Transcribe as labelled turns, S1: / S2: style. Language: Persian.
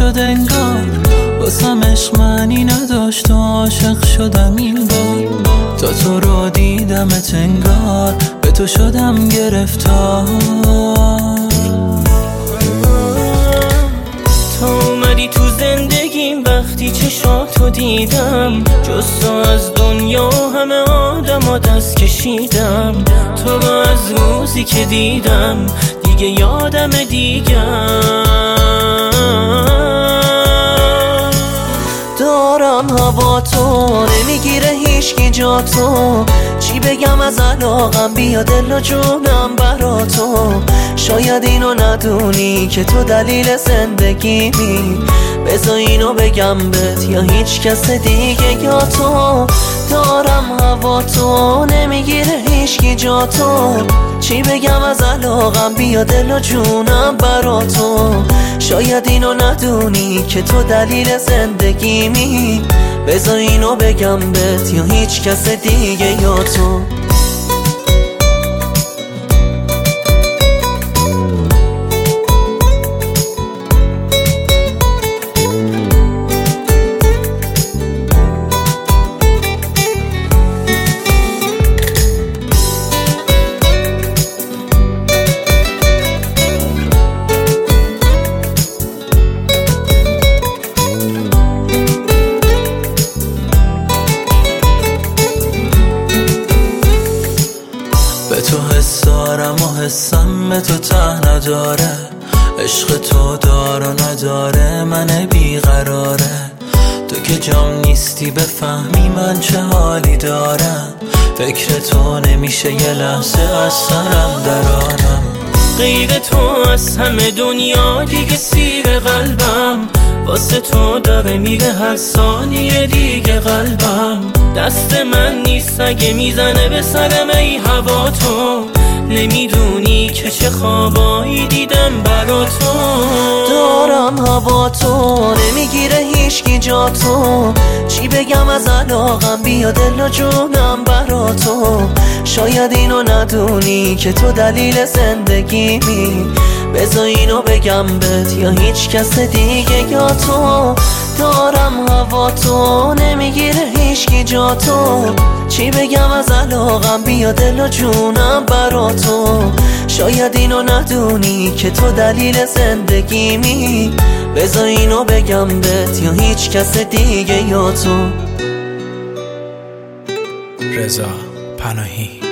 S1: شد انگار واسم عشق معنی نداشت و عاشق شدم این بار. تا تو رو دیدمت انگار به تو شدم گرفتار.
S2: تا اومدی تو زندگیم وقتی چشاتو دیدم، جز تو از دنیا همه آدم دست کشیدم. تو رو از روزی که دیدم دیگه یادم دارم هوا تو نمیگیره هیچکی جا تو. چی بگم از علاقم بیا دل و جونم برا تو. شاید اینو ندونی که تو دلیل زندگیمی. بذار اینو بگم بهت یا هیچ کس دیگه یا تو. دارم هوا تو نمیگیره هیچکی جا تو. چی بگم از علاقم بیا دل و جونم برا تو. شاید اینو ندونی که تو دلیل زندگیمی. بذار اینو بگم بهت یا هیچ کس دیگه یا تو.
S1: به تو حس دارم و حسم به تو ته نداره. عشق تو دار و نداره من بیقراره. تو که جام نیستی بفهمی من چه حالی دارم. فکر تو نمیشه یه لحظه از سرم درارم.
S2: غیر تو از همه دنیا دیگه سیر قلبم. واسه تو داره میره هر ثانیه دیگه قلبم. دست من نیست اگه میزنه به سرم ای هوا تو. نمیدونی که چه خوابایی دیدم برا تو.
S3: دارم هوا تو نمیگیره هیچکی جا تو. چی بگم از علاقم بیا دل و جونم برا تو. شاید اینو ندونی که تو دلیل زندگیمی. بذار اینو بگم بهت یا هیچ کس دیگه یا تو. دارم هوا تو نمیگیره هیچکی جا تو. چی بگم از علاقم بیا دل و جونم برا تو. شاید اینو ندونی که تو دلیل زندگیمی. بذار اینو بگم بهت یا هیچ کس دیگه یا تو.
S4: رضا پناهی.